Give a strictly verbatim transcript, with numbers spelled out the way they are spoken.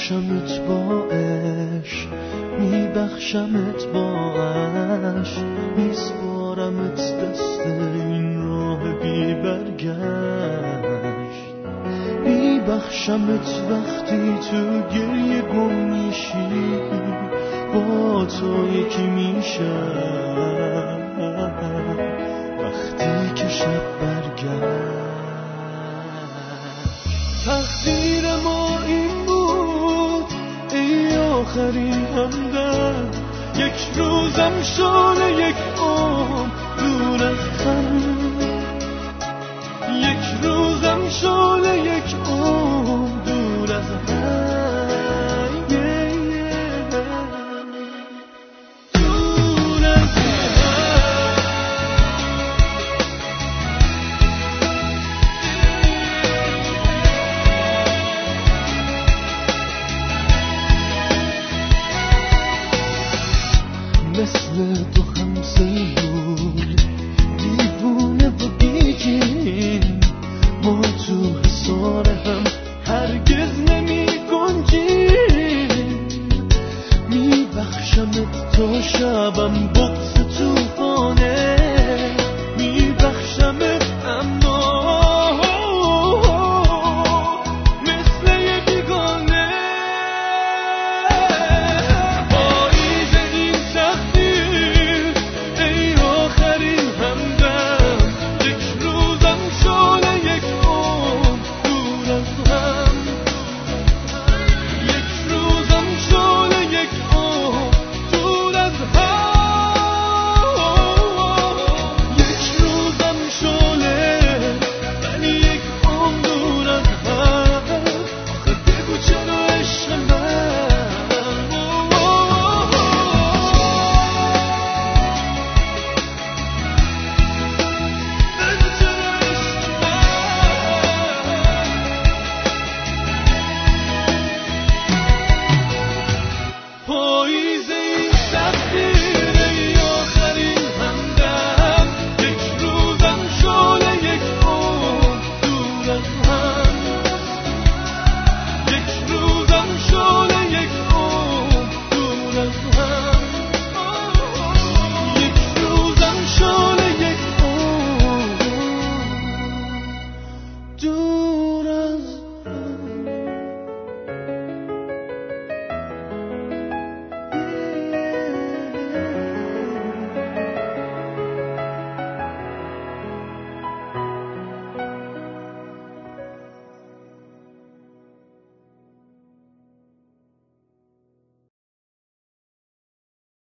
میبخشمت با عشق، میبخشمت با عشق، میسپارمت دست این راه بی برگشت. میبخشمت وقتی تو گریه گم میشی، با تو یکی میشم وقتی که شب برگشت. تقدیر ما این بود ای آخرین همدم، یک روزم شده یک عمر دور از هم.